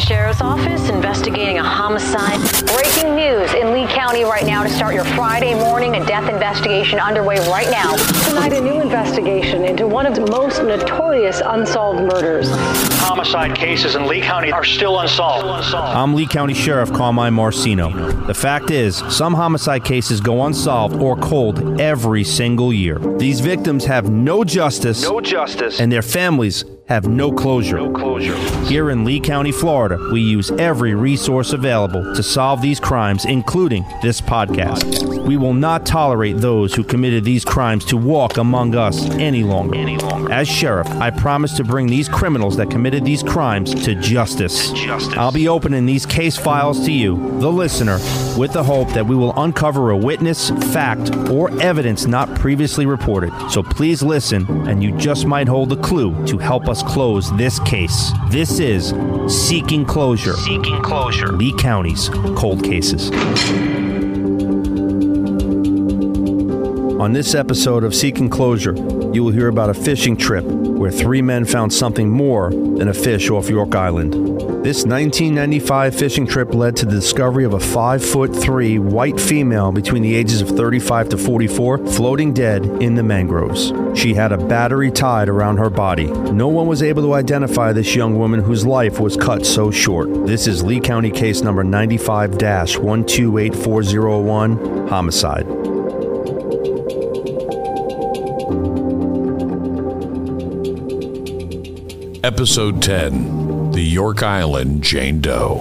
Sheriff's Office investigating a homicide. Breaking news in Lee County right now to start your Friday morning. A death investigation underway right now. Tonight, a new investigation into one of the most notorious unsolved murders. Homicide cases in Lee County are still unsolved. I'm Lee County Sheriff Carmine Marcino. The fact is, some homicide cases go unsolved or cold every single year. These victims have no justice, and their families have no closure. Here in Lee County, Florida, we use every resource available to solve these crimes, including this podcast. We will not tolerate those who committed these crimes to walk among us any longer. As sheriff, I promise to bring these criminals that committed these crimes to justice. I'll be opening these case files to you, the listener, with the hope that we will uncover a witness, fact, or evidence not previously reported. So please listen, and you just might hold a clue to help us close this case. This is Seeking Closure. Lee County's Cold Cases. On this episode of Seeking Closure, you will hear about a fishing trip where three men found something more than a fish off York Island. This 1995 fishing trip led to the discovery of a 5'3" white female between the ages of 35 to 44 floating dead in the mangroves. She had a battery tied around her body. No one was able to identify this young woman whose life was cut so short. This is Lee County case number 95-128401, homicide. Episode 10, The York Island Jane Doe.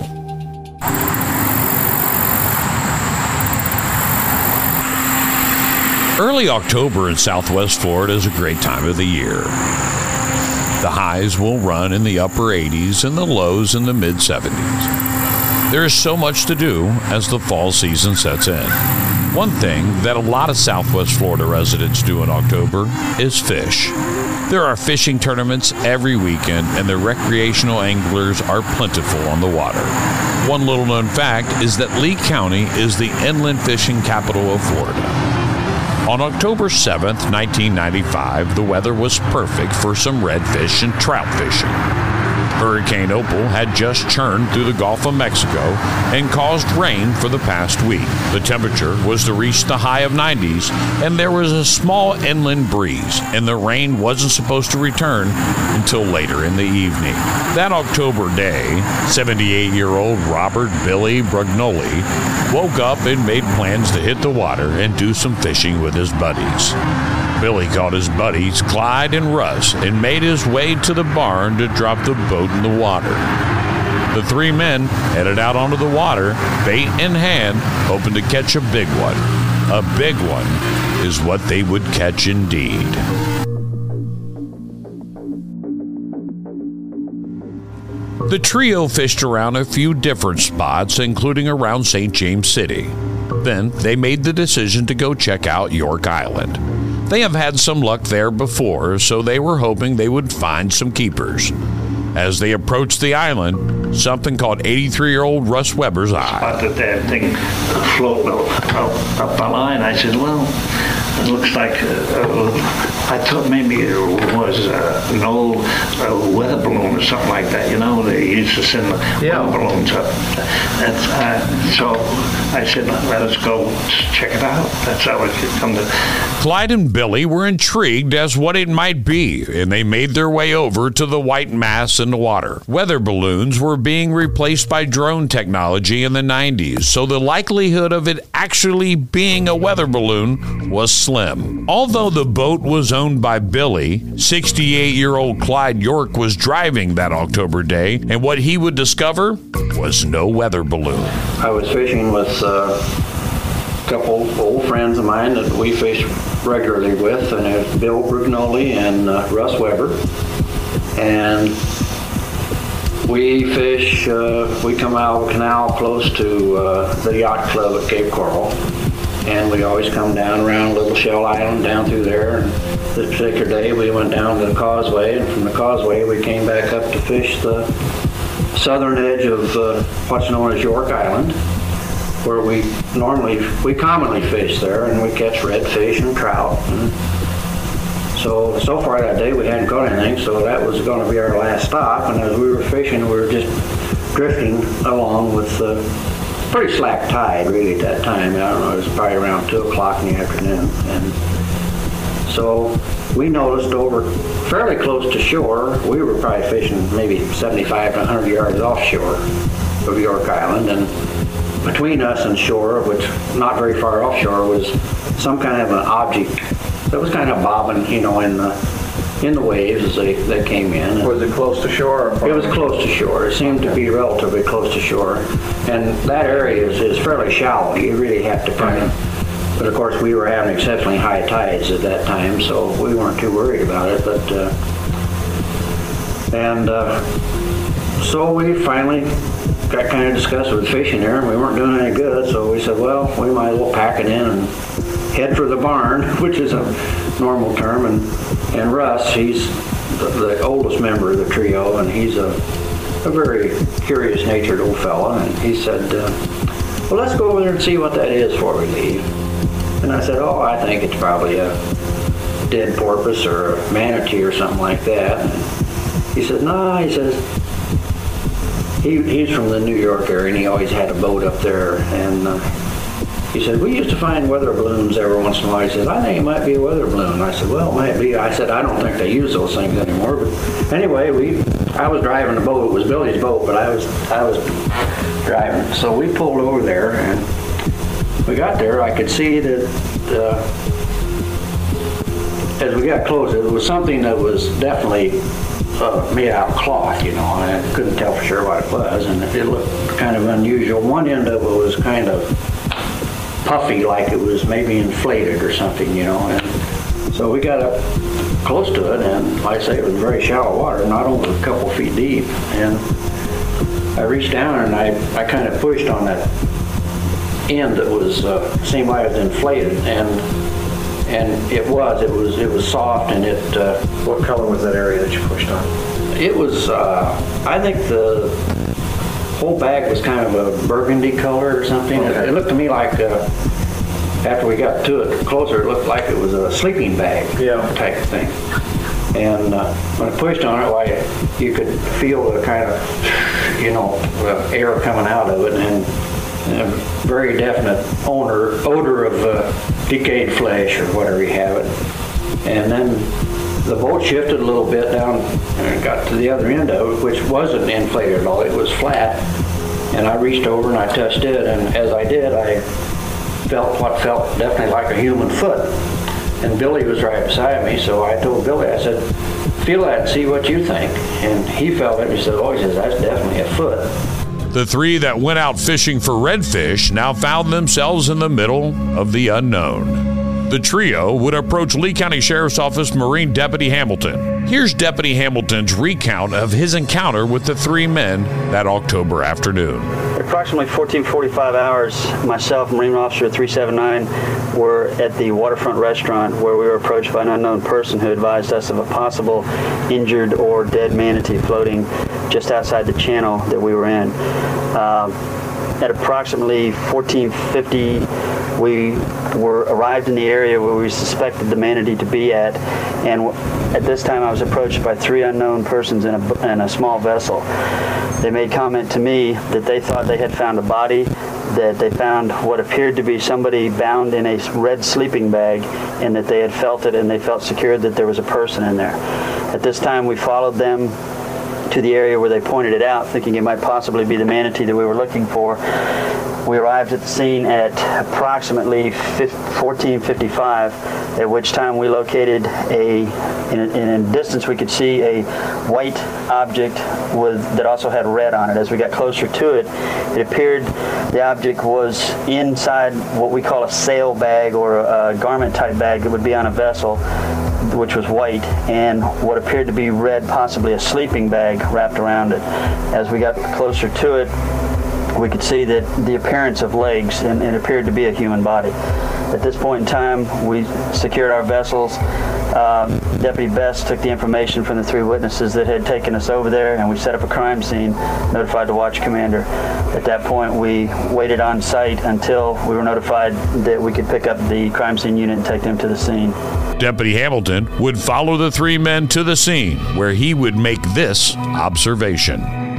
Early October in Southwest Florida is a great time of the year. The highs will run in the upper 80s and the lows in the mid 70s. There is so much to do as the fall season sets in. One thing that a lot of Southwest Florida residents do in October is fish. There are fishing tournaments every weekend, and the recreational anglers are plentiful on the water. One little known fact is that Lee County is the inland fishing capital of Florida. On October 7th, 1995, the weather was perfect for some redfish and trout fishing. Hurricane Opal had just churned through the Gulf of Mexico and caused rain for the past week. The temperature was to reach the high of 90s, and there was a small inland breeze, and the rain wasn't supposed to return until later in the evening. That October day, 78-year-old Robert Billy Brugnoli woke up and made plans to hit the water and do some fishing with his buddies. Billy called his buddies Clyde and Russ and made his way to the barn to drop the boat in the water. The three men headed out onto the water, bait in hand, hoping to catch a big one. A big one is what they would catch indeed. The trio fished around a few different spots, including around St. James City. Then they made the decision to go check out York Island. They have had some luck there before, so they were hoping they would find some keepers. As they approached the island, something caught 83-year-old Russ Weber's eye. Spotted that thing floating up the line. I said, well, it looks like, I thought maybe it was an old weather balloon or something like that. You know, they used to send the weather balloons up. So I said, let us go check it out. That's how it could come to. Clyde and Billy were intrigued as what it might be, and they made their way over to the white mass in the water. Weather balloons were being replaced by drone technology in the 90s, so the likelihood of it actually being a weather balloon was slim. Although the boat was owned by Billy, 68-year-old Clyde York was driving that October day, and what he would discover was no weather balloon. I was fishing with a couple old friends of mine that we fish regularly with, and it was Bill Brugnoli and Russ Weber. And we fish, we come out of a canal close to the yacht club at Cape Coral. And we always come down around Little Shell Island, down through there. And this particular day, we went down to the causeway, and from the causeway, we came back up to fish the southern edge of what's known as York Island, where we commonly fish there, and we catch redfish and trout. And so far that day, we hadn't caught anything, so that was going to be our last stop. And as we were fishing, we were just drifting along with pretty slack tide really at that time. I don't know, it was probably around 2 o'clock in the afternoon. And so we noticed over fairly close to shore, we were probably fishing maybe 75 to 100 yards offshore of York Island, and between us and shore, which not very far offshore, was some kind of an object that was kind of bobbing, in the waves as they came in. Was it close to shore? It was close to shore. It seemed to be relatively close to shore. And that area is fairly shallow. You really have to kind of, but of course we were having exceptionally high tides at that time, so we weren't too worried about it. But so we finally got kind of disgusted with fishing there, and we weren't doing any good, so we said, well, we might as well pack it in and head for the barn, which is a normal term. And Russ, he's the oldest member of the trio, and he's a very curious-natured old fella, and he said, well, let's go over there and see what that is before we leave. And I said, oh, I think it's probably a dead porpoise or a manatee or something like that. And he said, no, he says, he's from the New York area, and he always had a boat up there, and he said, we used to find weather balloons every once in a while. He said, I think it might be a weather balloon. I said, well, it might be. I said, I don't think they use those things anymore. But anyway, I was driving the boat. It was Billy's boat, but I was driving. So we pulled over there, and we got there. I could see that as we got closer, it was something that was definitely made out of cloth, and I couldn't tell for sure what it was, and it looked kind of unusual. One end of it was kind of puffy, like it was maybe inflated or something, and so we got up close to it, and like I say, it was very shallow water, not over a couple feet deep, and I reached down and I kind of pushed on that end that was seemed like it was inflated, and it was soft, and it what color was that area that you pushed on? It was I think the whole bag was kind of a burgundy color or something. Okay. It looked to me like after we got to it closer, it looked like it was a sleeping bag type of thing. And when I pushed on it, why you could feel the kind of air coming out of it, and a very definite odor of decayed flesh or whatever you have it. And then the boat shifted a little bit down and got to the other end of it, which wasn't inflated at all. It was flat. And I reached over and I touched it, and as I did, I felt what felt definitely like a human foot. And Billy was right beside me, so I told Billy, I said, feel that and see what you think. And he felt it and he said, oh, he says, that's definitely a foot. The three that went out fishing for redfish now found themselves in the middle of the unknown. The trio would approach Lee County Sheriff's Office Marine Deputy Hamilton. Here's Deputy Hamilton's recount of his encounter with the three men that October afternoon. Approximately 14:45 hours, myself and Marine Officer 379 were at the waterfront restaurant where we were approached by an unknown person who advised us of a possible injured or dead manatee floating just outside the channel that we were in. At approximately 14:50, we arrived in the area where we suspected the manatee to be at, and at this time I was approached by three unknown persons in a small vessel. They made comment to me that they thought they had found a body, that they found what appeared to be somebody bound in a red sleeping bag, and that they had felt it and they felt secure that there was a person in there. At this time we followed them to the area where they pointed it out, thinking it might possibly be the manatee that we were looking for. We arrived at the scene at approximately 14:55, at which time we located in a distance we could see a white object that also had red on it. As we got closer to it, it appeared the object was inside what we call a sail bag or a garment type bag that would be on a vessel, which was white, and what appeared to be red, possibly a sleeping bag wrapped around it. As we got closer to it, we could see that the appearance of legs, and it appeared to be a human body. At this point in time, we secured our vessels. Deputy Best took the information from the three witnesses that had taken us over there, and we set up a crime scene, notified the watch commander. At that point, we waited on site until we were notified that we could pick up the crime scene unit and take them to the scene. Deputy Hamilton would follow the three men to the scene, where he would make this observation.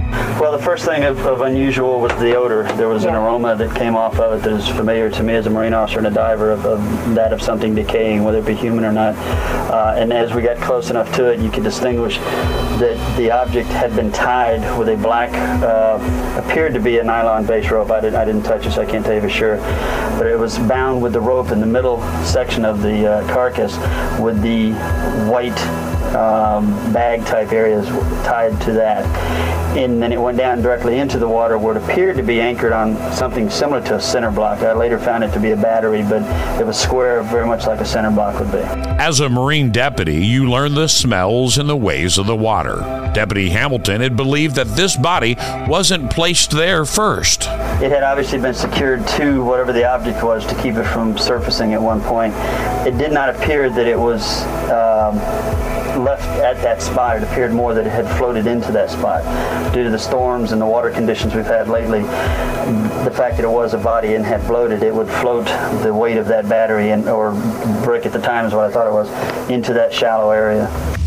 Well, the first thing of unusual was the odor. There was an aroma that came off of it that is familiar to me as a Marine officer and a diver of that of something decaying, whether it be human or not. And as we got close enough to it, you could distinguish that the object had been tied with a black, appeared to be a nylon-based rope. I didn't touch it, so I can't tell you for sure. But it was bound with the rope in the middle section of the carcass with the white bag-type areas tied to that. And then it went down directly into the water where it appeared to be anchored on something similar to a center block. I later found it to be a battery, but it was square, very much like a center block would be. As a Marine deputy, you learn the smells and the ways of the water. Deputy Hamilton had believed that this body wasn't placed there first. It had obviously been secured to whatever the object was to keep it from surfacing at one point. It did not appear that it was left at that spot. It appeared more that it had floated into that spot. Due to the storms and the water conditions we've had lately, the fact that it was a body and had floated, it would float the weight of that battery, or brick at the time is what I thought it was, into that shallow area.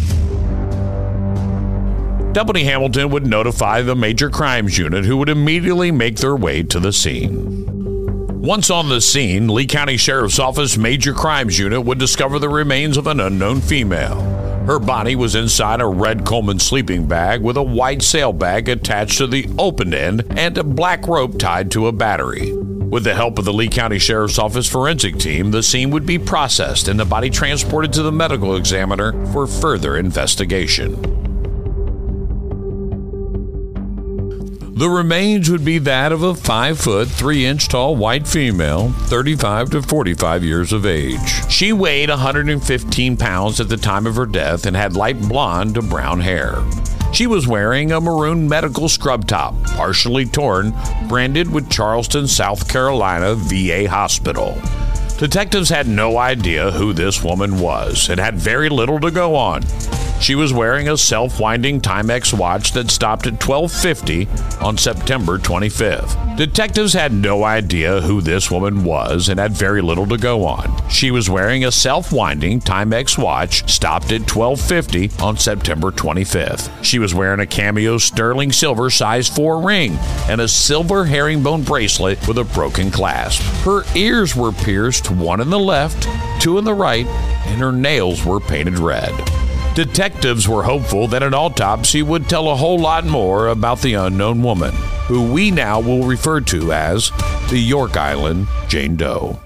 Deputy Hamilton would notify the Major Crimes Unit, who would immediately make their way to the scene. Once on the scene, Lee County Sheriff's Office Major Crimes Unit would discover the remains of an unknown female. Her body was inside a red Coleman sleeping bag with a white sail bag attached to the open end and a black rope tied to a battery. With the help of the Lee County Sheriff's Office forensic team, the scene would be processed and the body transported to the medical examiner for further investigation. The remains would be that of a 5-foot, 3-inch tall white female, 35 to 45 years of age. She weighed 115 pounds at the time of her death and had light blonde to brown hair. She was wearing a maroon medical scrub top, partially torn, branded with Charleston, South Carolina VA Hospital. Detectives had no idea who this woman was and had very little to go on. She was wearing a self-winding Timex watch that stopped at 12:50 on September 25th. Detectives had no idea who this woman was and had very little to go on. She was wearing a self-winding Timex watch stopped at 12:50 on September 25th. She was wearing a Cameo sterling silver size 4 ring and a silver herringbone bracelet with a broken clasp. Her ears were pierced, one in the left, 2 in the right, and her nails were painted red. Detectives were hopeful that an autopsy would tell a whole lot more about the unknown woman, who we now will refer to as the York Island Jane Doe.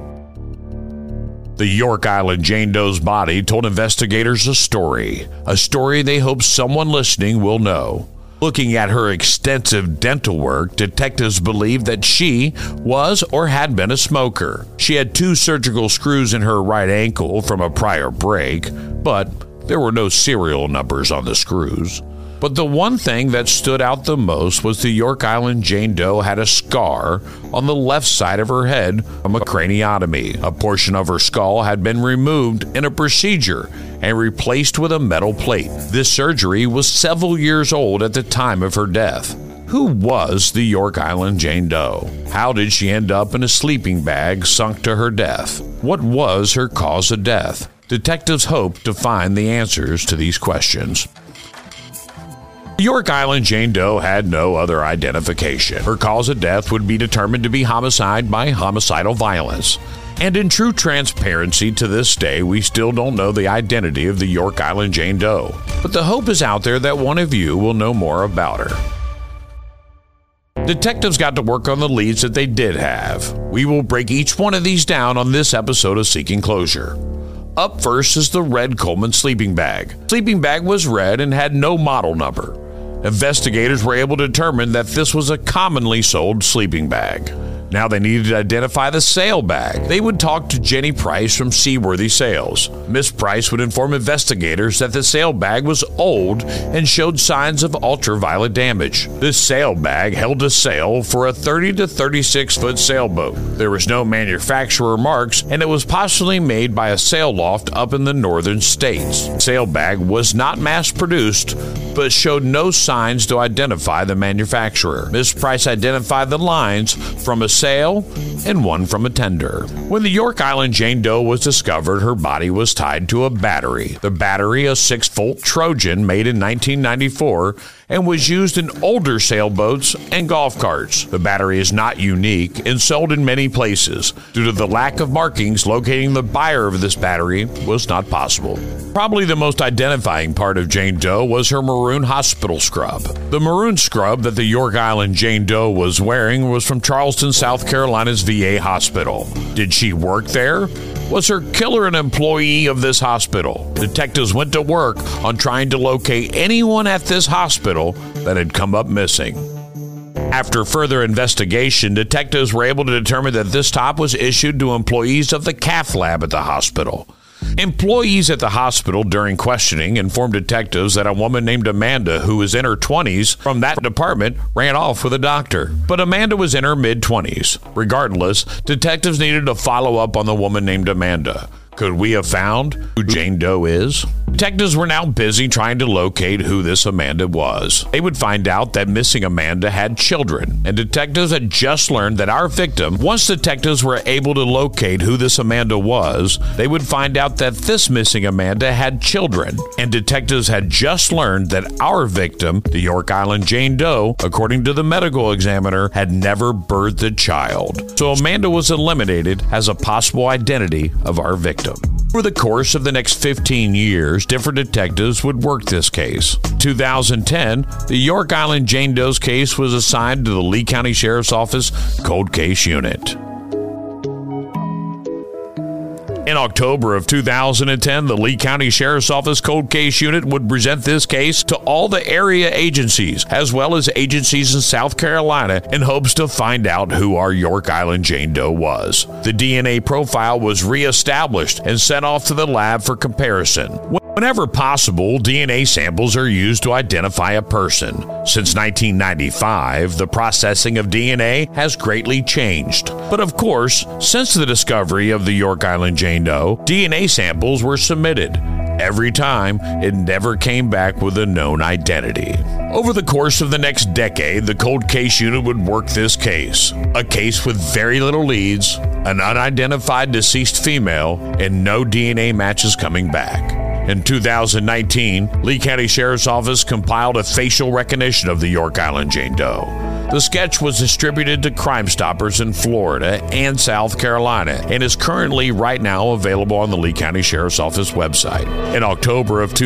The York Island Jane Doe's body told investigators a story they hope someone listening will know. Looking at her extensive dental work, detectives believe that she was or had been a smoker. She had 2 surgical screws in her right ankle from a prior break, but there were no serial numbers on the screws. But the one thing that stood out the most was the York Island Jane Doe had a scar on the left side of her head from a craniotomy. A portion of her skull had been removed in a procedure and replaced with a metal plate. This surgery was several years old at the time of her death. Who was the York Island Jane Doe? How did she end up in a sleeping bag sunk to her death? What was her cause of death? Detectives hope to find the answers to these questions. The York Island Jane Doe had no other identification. Her cause of death would be determined to be homicide by homicidal violence. And in true transparency, to this day, we still don't know the identity of the York Island Jane Doe. But the hope is out there that one of you will know more about her. Detectives got to work on the leads that they did have. We will break each one of these down on this episode of Seeking Closure. Up first is the red Coleman sleeping bag. Sleeping bag was red and had no model number. Investigators were able to determine that this was a commonly sold sleeping bag. Now they needed to identify the sail bag. They would talk to Jenny Price from Seaworthy Sails. Miss Price would inform investigators that the sail bag was old and showed signs of ultraviolet damage. This sail bag held a sail for a 30 to 36 foot sailboat. There was no manufacturer marks, and it was possibly made by a sail loft up in the northern states. Sail bag was not mass produced, but showed no signs to identify the manufacturer. Miss Price identified the lines from a sail and one from a tender. When the York Island Jane Doe was discovered, her body was tied to a battery. The battery, a 6-volt Trojan made in 1994, and was used in older sailboats and golf carts. The battery is not unique and sold in many places. Due to the lack of markings, locating the buyer of this battery was not possible. Probably the most identifying part of Jane Doe was her maroon hospital scrub. The maroon scrub that the York Island Jane Doe was wearing was from Charleston, South Carolina's VA hospital. Did she work there? Was her killer an employee of this hospital? Detectives went to work on trying to locate anyone at this hospital that had come up missing. After further investigation, detectives were able to determine that this top was issued to employees of the cath lab at the hospital. Employees at the hospital during questioning informed detectives that a woman named Amanda, who was in her 20s from that department, ran off with a doctor. But Amanda was in her mid-20s. Regardless, detectives needed to follow up on the woman named Amanda. Could we have found who Jane Doe is? Detectives were now busy trying to locate who this Amanda was. They would find out that missing Amanda had children, and detectives had just learned that our victim, once detectives were able to locate who this Amanda was, they would find out that this missing Amanda had children, and detectives had just learned that our victim, the York Island Jane Doe, according to the medical examiner, had never birthed a child. So Amanda was eliminated as a possible identity of our victim. Over the course of the next 15 years, different detectives would work this case. In 2010, the York Island Jane Doe's case was assigned to the Lee County Sheriff's Office Cold Case Unit. In October of 2010, the Lee County Sheriff's Office Cold Case Unit would present this case to all the area agencies, as well as agencies in South Carolina, in hopes to find out who our York Island Jane Doe was. The DNA profile was reestablished and sent off to the lab for comparison. Whenever possible, DNA samples are used to identify a person. Since 1995, the processing of DNA has greatly changed. But of course, since the discovery of the York Island Jane Doe, DNA samples were submitted. Every time, it never came back with a known identity. Over the course of the next decade, the Cold Case Unit would work this case. A case with very little leads, an unidentified deceased female, and no DNA matches coming back. In 2019, Lee County Sheriff's Office compiled a facial recognition of the York Island Jane Doe. The sketch was distributed to Crime Stoppers in Florida and South Carolina and is currently right now available on the Lee County Sheriff's Office website. In October of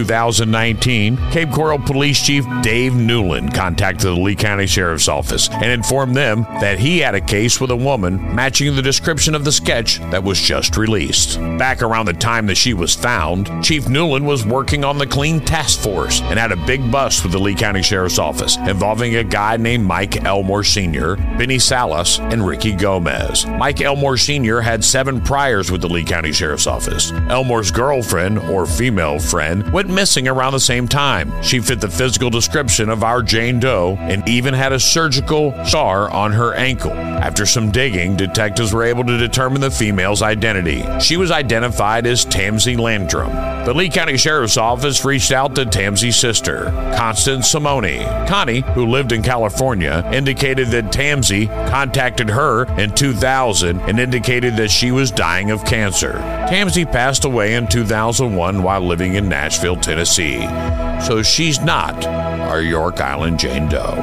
2019, Cape Coral Police Chief Dave Newland contacted the Lee County Sheriff's Office and informed them that he had a case with a woman matching the description of the sketch that was just released. Back around the time that she was found, Chief Newland was working on the Clean Task Force and had a big bust with the Lee County Sheriff's Office involving a guy named Mike Elmore Sr., Benny Salas, and Ricky Gomez. Mike Elmore Sr. had 7 priors with the Lee County Sheriff's Office. Elmore's girlfriend, or female friend, went missing around the same time. She fit the physical description of our Jane Doe and even had a surgical scar on her ankle. After some digging, detectives were able to determine the female's identity. She was identified as Tamsy Landrum. The Lee County Sheriff's Office reached out to Tamsy's sister, Constance Simone. Connie, who lived in California, indicated that Tamsy contacted her in 2000 and indicated that she was dying of cancer. Tamsy passed away in 2001 while living in Nashville, Tennessee. So she's not our York Island Jane Doe.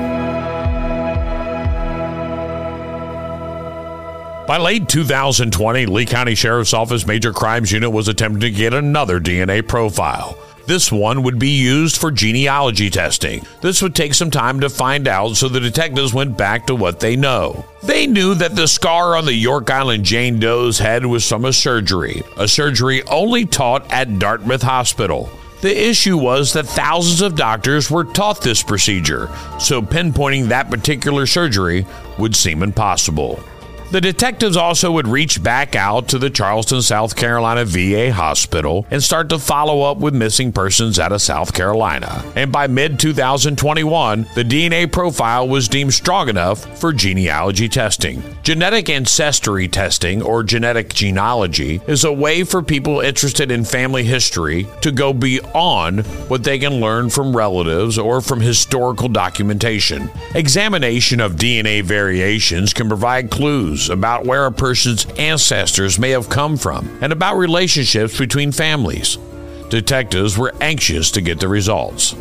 By late 2020, Lee County Sheriff's Office Major Crimes Unit was attempting to get another DNA profile. This one would be used for genealogy testing. This would take some time to find out, so the detectives went back to what they know. They knew that the scar on the York Island Jane Doe's head was from a surgery only taught at Dartmouth Hospital. The issue was that thousands of doctors were taught this procedure, so pinpointing that particular surgery would seem impossible. The detectives also would reach back out to the Charleston, South Carolina VA hospital and start to follow up with missing persons out of South Carolina. And by mid-2021, the DNA profile was deemed strong enough for genealogy testing. Genetic ancestry testing, or genetic genealogy, is a way for people interested in family history to go beyond what they can learn from relatives or from historical documentation. Examination of DNA variations can provide clues about where a person's ancestors may have come from and about relationships between families. Detectives were anxious to get the results.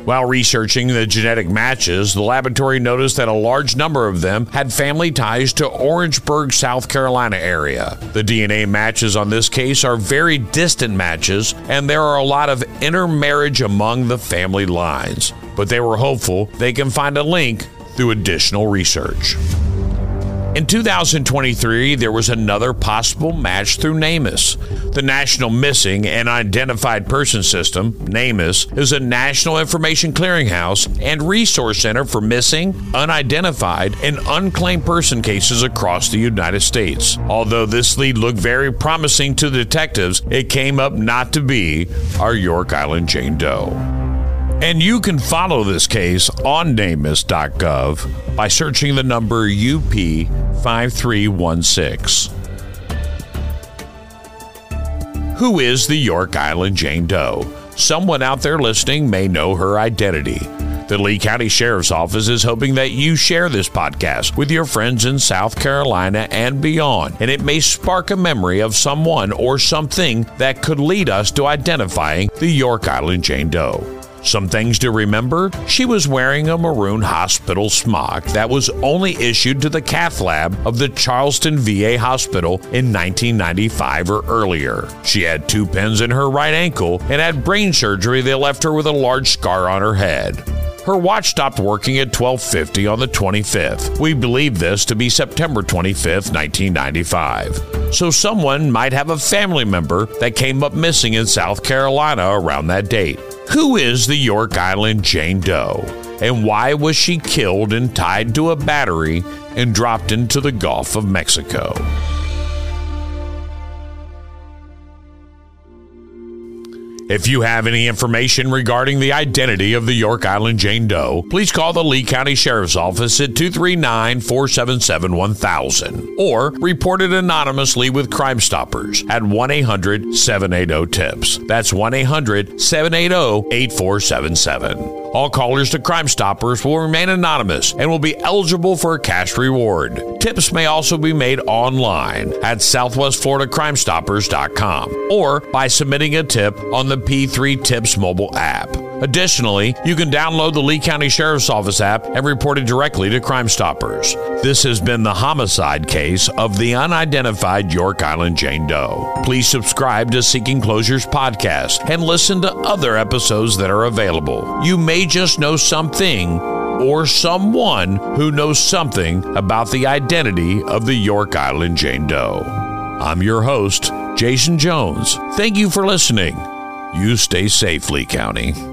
While researching the genetic matches, the laboratory noticed that a large number of them had family ties to Orangeburg, South Carolina area. The DNA matches on this case are very distant matches, and there are a lot of intermarriage among the family lines. But they were hopeful they can find a link through additional research. In 2023, there was another possible match through NamUs. The National Missing and Identified Person System, NamUs, is a national information clearinghouse and resource center for missing, unidentified, and unclaimed person cases across the United States. Although this lead looked very promising to detectives, it came up not to be our York Island Jane Doe. And you can follow this case on NamUs.gov by searching the number UP5316. Who is the York Island Jane Doe? Someone out there listening may know her identity. The Lee County Sheriff's Office is hoping that you share this podcast with your friends in South Carolina and beyond, and it may spark a memory of someone or something that could lead us to identifying the York Island Jane Doe. Some things to remember: she was wearing a maroon hospital smock that was only issued to the cath lab of the Charleston VA Hospital in 1995 or earlier. She had 2 pins in her right ankle and had brain surgery that left her with a large scar on her head. Her watch stopped working at 12:50 on the 25th. We believe this to be September 25th, 1995. So someone might have a family member that came up missing in South Carolina around that date. Who is the York Island Jane Doe? And why was she killed and tied to a battery and dropped into the Gulf of Mexico? If you have any information regarding the identity of the York Island Jane Doe, please call the Lee County Sheriff's Office at 239-477-1000 or report it anonymously with Crime Stoppers at 1-800-780-TIPS. That's 1-800-780-8477. All callers to Crime Stoppers will remain anonymous and will be eligible for a cash reward. Tips may also be made online at southwestfloridacrimestoppers.com or by submitting a tip on the P3 Tips mobile app. Additionally, you can download the Lee County Sheriff's Office app and report it directly to Crime Stoppers. This has been the homicide case of the unidentified York Island Jane Doe. Please subscribe to Seeking Closure's podcast and listen to other episodes that are available. You may just know something or someone who knows something about the identity of the York Island Jane Doe. I'm your host, Jason Jones. Thank you for listening. You stay safe, Lee County.